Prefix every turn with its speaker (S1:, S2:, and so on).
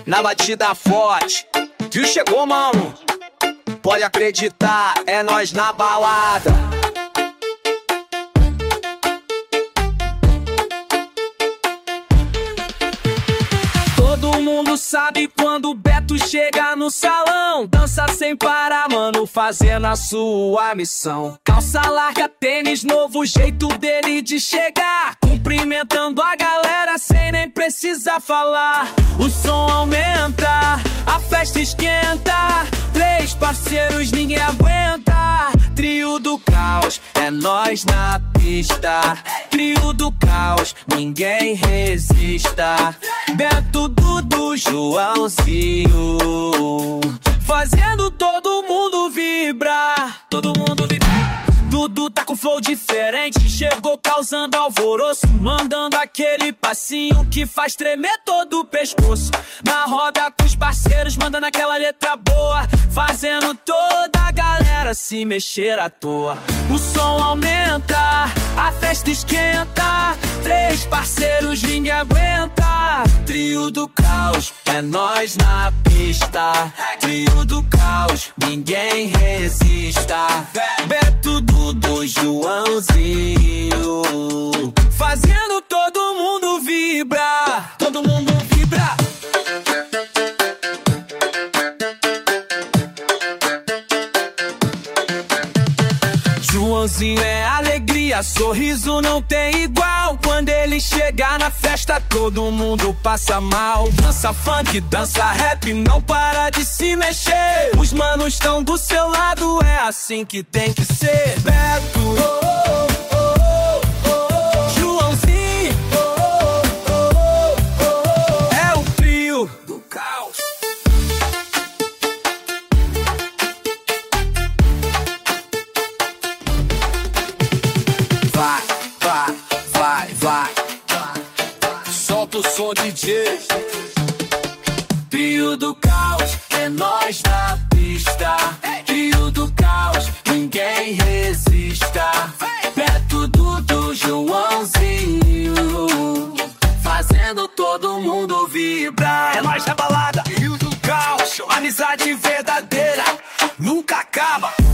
S1: na batida forte. Viu, chegou, mano? Pode acreditar, é nós na balada. Todo mundo sabe quando o Beto chega no salão. Dança sem parar, mano, fazendo a sua missão. Calça larga, tênis novo, jeito dele de chegar. Cumprimentando a galera sem nem precisar falar. O som aumenta, a festa esquenta. 3 parceiros, ninguém aguenta. Trio do caos, é nós na pista. Trio do caos, ninguém resista. Beto, Dudu, Joãozinho, fazendo todo mundo vibrar. Todo mundo vibrar. Dudu tá com flow diferente, chegou causando alvoroço, mandando aquele passinho que faz tremer todo o pescoço. Na roda com os parceiros, mandando aquela letra boa, fazendo toda a galera se mexer à toa. O som aumenta, a festa esquenta. 3 parceiros, ninguém aguenta. Trio do caos, é nós na pista. Trio do caos, ninguém resista. Beto, Dudu, Joãozinho, fazendo todo mundo vibrar. Todo mundo vibra. Joãozinho é alegria, sorriso não tem igual. Quando ele chegar na festa, todo mundo passa mal. Dança funk, dança rap, não para de se mexer. Os manos estão do seu lado, é assim que tem que ser. Beto, oh, oh, oh, oh, oh. Joãozinho, oh, oh, oh, oh, oh. É o trio do caos. Vai, vai, vai, vai. Solta o som, DJ. Trio do caos, é nós na pista. Trio do caos, ninguém resista. Beto, Dudu, Joãozinho, fazendo todo mundo vibrar. É nós na balada, Trio do caos, amizade verdadeira nunca acaba.